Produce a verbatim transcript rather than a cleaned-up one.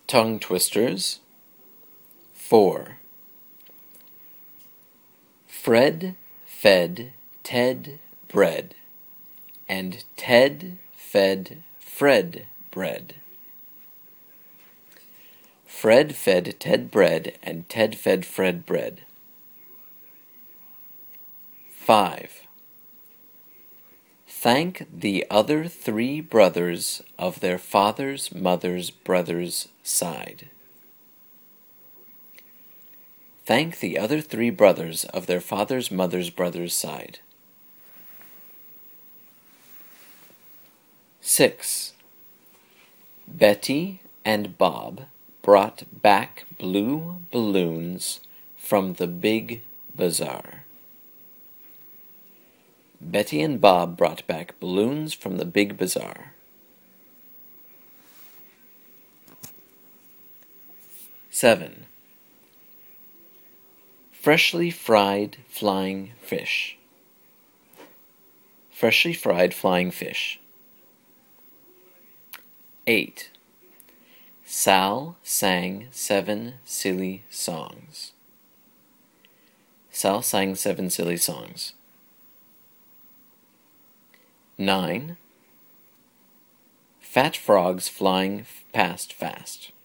Tongue twisters. Four. Fred fed Ted bread, and Ted fed Fred bread. Fred fed Ted bread, and Ted fed Fred bread. Five. Thank the other three brothers of their father's mother's brother's side. Thank the other three brothers of their father's mother's brother's side. Six. Betty and Bob brought back blue balloons from the big bazaar. Betty and Bob brought back balloons from the big bazaar. Seven. Freshly fried flying fish. Freshly fried flying fish. Eight. Sal sang seven silly songs. Sal sang seven silly songs. Nine. Fat frogs flying past fast.